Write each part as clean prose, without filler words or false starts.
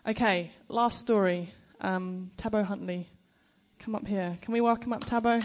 Okay, last story. Tabo Huntley, come up here. Can we welcome up Tabo?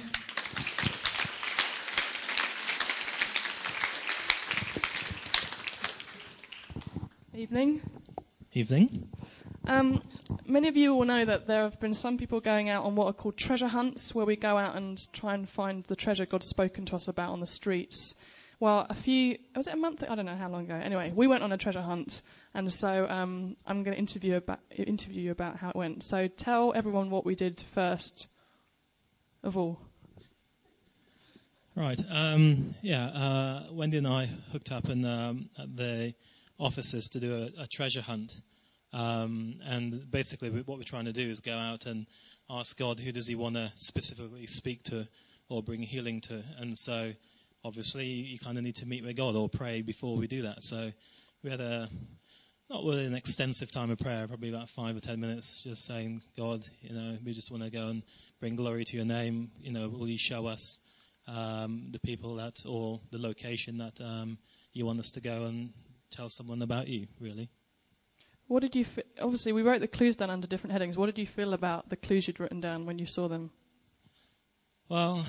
Evening. Evening. Many of you will know that there have been some people going out on what are called treasure hunts, where we go out and try and find the treasure God's spoken to us about on the streets. Well, was it a month? I don't know how long ago. Anyway, we went on a treasure hunt, and so I'm going to interview you about how it went. So tell everyone what we did first of all. Right. Wendy and I hooked up at the offices to do a treasure hunt. And basically what we're trying to do is go out and ask God, who does he want to specifically speak to or bring healing to? And so obviously you kind of need to meet with God or pray before we do that. So we had not really an extensive time of prayer, probably about 5 or 10 minutes, just saying, God, we just want to go and bring glory to your name. Will you show us the people or the location that you want us to go and tell someone about you, really? What did you obviously, we wrote the clues down under different headings. What did you feel about the clues you'd written down when you saw them? Well,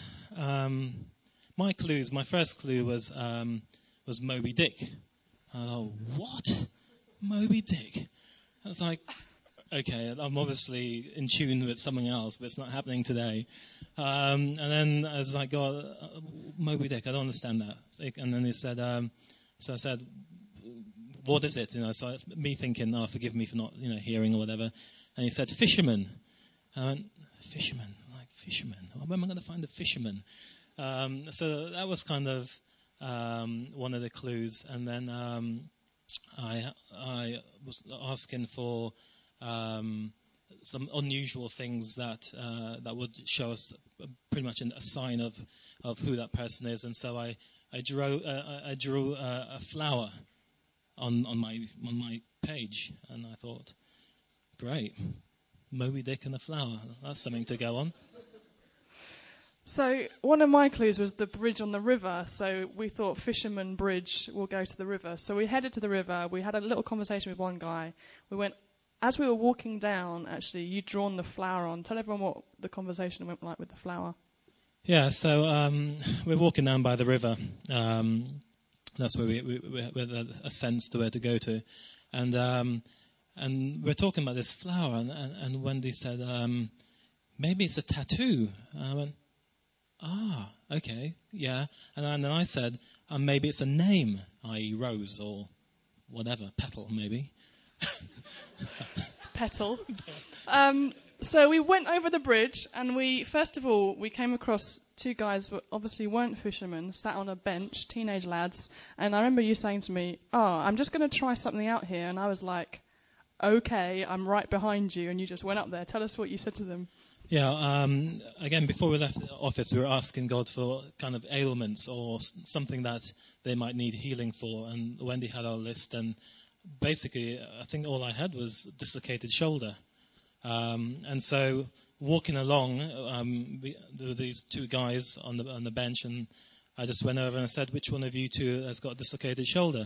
my first clue was Moby Dick. I thought, what? Moby Dick? I was like, okay, I'm obviously in tune with something else, but it's not happening today. And then I was like, God, Moby Dick, I don't understand that. And then he said, so I said, what is it? So it's me thinking, forgive me for not, hearing or whatever. And he said, fisherman. I went, fisherman? Like, fisherman? Where am I going to find a fisherman? So that was kind of one of the clues. And then I was asking for some unusual things that would show us pretty much a sign of who that person is. And so I drew a flower on my page, and I thought, great, Moby Dick and a flower. That's something to go on. So one of my clues was the bridge on the river. So we thought fisherman bridge will go to the river. So we headed to the river. We had a little conversation with one guy. We went, as we were walking down, actually, you'd drawn the flower on. Tell everyone what the conversation went like with the flower. Yeah, so we're walking down by the river. That's where we had a sense to where to go to. And we're talking about this flower, and Wendy said, maybe it's a tattoo. And I went, okay, yeah. And then I said, maybe it's a name, i.e. rose or whatever, petal maybe. Petal. So we went over the bridge, and we came across two guys who obviously weren't fishermen, sat on a bench, teenage lads. And I remember you saying to me, I'm just going to try something out here. And I was like, okay, I'm right behind you. And you just went up there. Tell us what you said to them. Yeah, again, before we left the office, we were asking God for kind of ailments or something that they might need healing for. And Wendy had our list. And basically, I think all I had was dislocated shoulder. And so walking along, there were these two guys on the bench, and I just went over and I said, which one of you two has got a dislocated shoulder?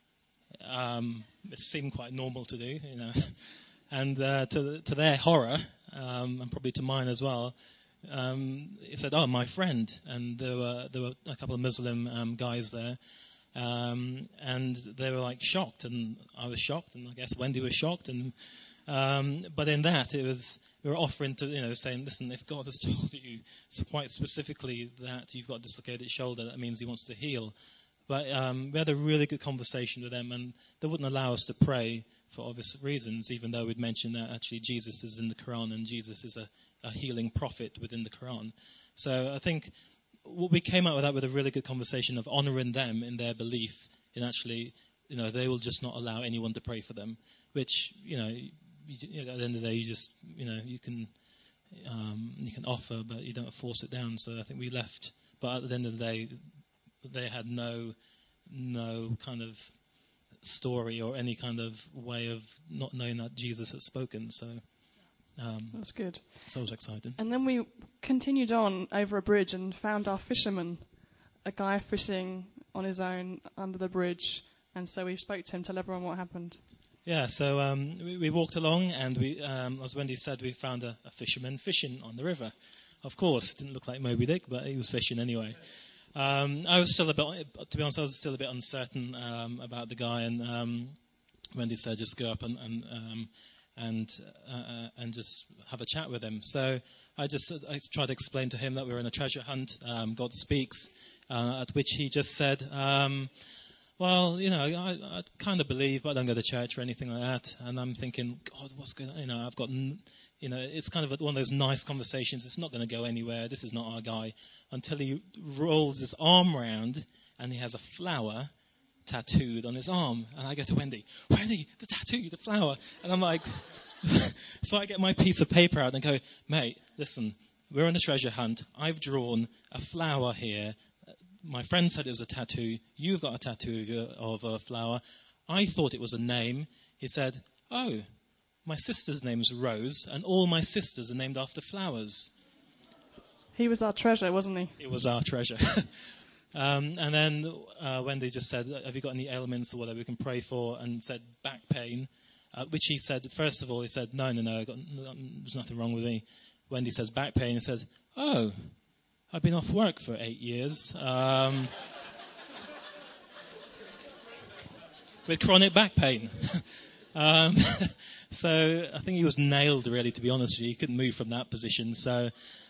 It seemed quite normal to do, And to their horror, and probably to mine as well, he said, my friend. And there were a couple of Muslim guys there. And they were like shocked, and I was shocked, and I guess Wendy was shocked, and but in that we were offering to saying, listen, if God has told you quite specifically that you've got a dislocated shoulder, that means he wants to heal. But we had a really good conversation with them, and they wouldn't allow us to pray for obvious reasons, even though we'd mentioned that actually Jesus is in the Quran and Jesus is a healing prophet within the Quran. So I think we came out with that with a really good conversation of honoring them in their belief in actually, they will just not allow anyone to pray for them, which, at the end of the day, you just, you can offer, but you don't force it down. So I think we left, but at the end of the day, they had no kind of story or any kind of way of not knowing that Jesus had spoken. So that's good. So it was exciting. And then we continued on over a bridge and found our fisherman, a guy fishing on his own under the bridge. And so we spoke to him, tell everyone what happened. Yeah, so we walked along, and we, as Wendy said, we found a fisherman fishing on the river. Of course, it didn't look like Moby Dick, but he was fishing anyway. I was still a bit, to be honest, I was still a bit uncertain about the guy, and Wendy said just go up and just have a chat with him. So I tried to explain to him that we were in a treasure hunt. God speaks, at which he just said, well, I kind of believe, but I don't go to church or anything like that. And I'm thinking, God, what's going on? I've got, it's kind of one of those nice conversations. It's not going to go anywhere. This is not our guy. Until he rolls his arm round and he has a flower tattooed on his arm. And I go to Wendy, the tattoo, the flower. And I'm like, so I get my piece of paper out and go, mate, listen, we're on a treasure hunt. I've drawn a flower here. My friend said it was a tattoo. You've got a tattoo of a flower. I thought it was a name. He said, oh, my sister's name's Rose, and all my sisters are named after flowers. He was our treasure, wasn't he? It was our treasure. And then Wendy just said, have you got any ailments or whatever we can pray for? And said back pain, which he said, first of all, he said, no, there's nothing wrong with me. Wendy says back pain. He said, oh, I've been off work for 8 years with chronic back pain. So I think he was nailed, really, to be honest with you. He couldn't move from that position. So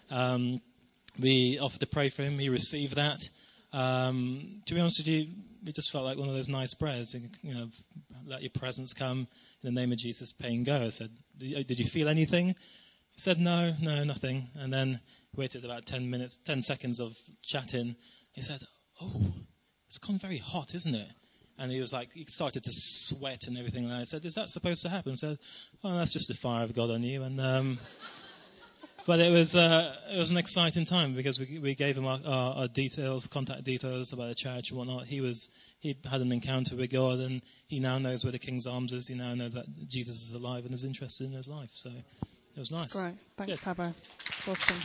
we offered to pray for him. He received that. To be honest with you, it just felt like one of those nice prayers. Let your presence come. In the name of Jesus, pain go. I said, did you feel anything? He said, no, nothing. And then waited about 10 seconds of chatting. He said, oh, it's gone very hot, isn't it? And he was like, he started to sweat and everything. And I said, is that supposed to happen? He said, oh, that's just the fire of God on you. And but it was an exciting time because we gave him our details, contact details about the church and whatnot. He had an encounter with God, and he now knows where the King's Arms is. He now knows that Jesus is alive and is interested in his life. So it was nice. That's great. Thanks, Tabo. It's awesome.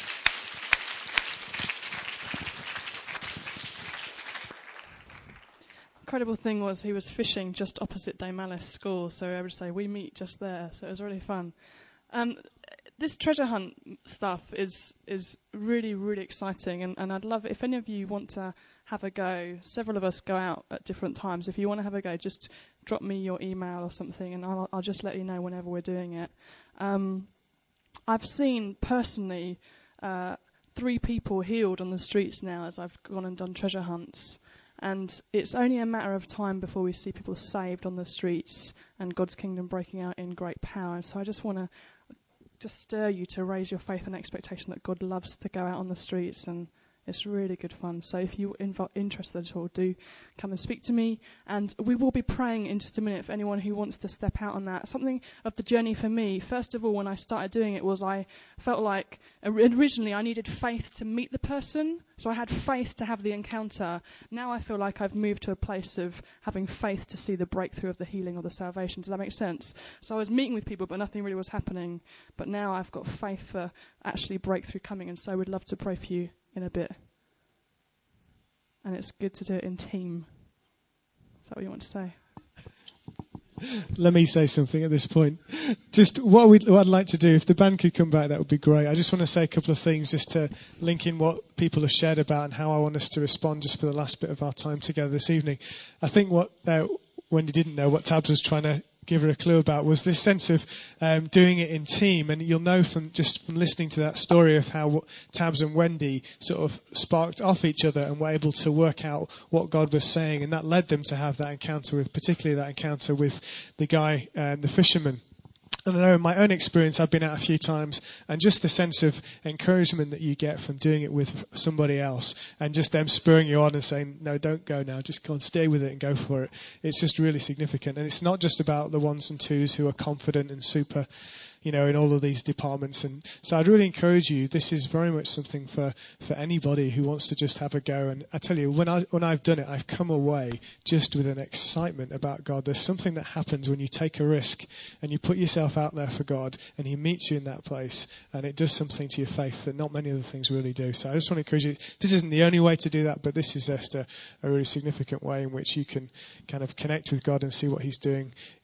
Incredible thing was he was fishing just opposite Daymalis School, so I would say we meet just there, so it was really fun. This treasure hunt stuff is really, really exciting, and I'd love it if any of you want to have a go. Several of us go out at different times. If you want to have a go, just drop me your email or something, and I'll just let you know whenever we're doing it. I've seen personally 3 people healed on the streets now as I've gone and done treasure hunts. And it's only a matter of time before we see people saved on the streets and God's kingdom breaking out in great power. And so I just want to just stir you to raise your faith and expectation that God loves to go out on the streets, and it's really good fun. So if you're interested at all, do come and speak to me. And we will be praying in just a minute for anyone who wants to step out on that. Something of the journey for me, first of all, when I started doing it, was I felt like originally I needed faith to meet the person. So I had faith to have the encounter. Now I feel like I've moved to a place of having faith to see the breakthrough of the healing or the salvation. Does that make sense? So I was meeting with people, but nothing really was happening. But now I've got faith for actually breakthrough coming. And so we'd love to pray for you in a bit. And it's good to do it in team. Is that what you want to say? Let me say something at this point. Just what I'd like to do, if the band could come back, that would be great. I just want to say a couple of things just to link in what people have shared about and how I want us to respond just for the last bit of our time together this evening. I think what Wendy didn't know, what Tabs was trying to give her a clue about, was this sense of doing it in team. And you'll know from listening to that story of how Tabs and Wendy sort of sparked off each other and were able to work out what God was saying, and that led them to have that encounter with, particularly that encounter with the guy, the fisherman. And I know in my own experience, I've been out a few times, and just the sense of encouragement that you get from doing it with somebody else and just them spurring you on and saying, no, don't go now, just go and stay with it and go for it. It's just really significant. And it's not just about the ones and twos who are confident and super, in all of these departments. And so I'd really encourage you, this is very much something for anybody who wants to just have a go. And I tell you, when I've done it, I've come away just with an excitement about God. There's something that happens when you take a risk and you put yourself out there for God, and He meets you in that place, and it does something to your faith that not many other things really do. So I just want to encourage you, this isn't the only way to do that, but this is just a really significant way in which you can kind of connect with God and see what He's doing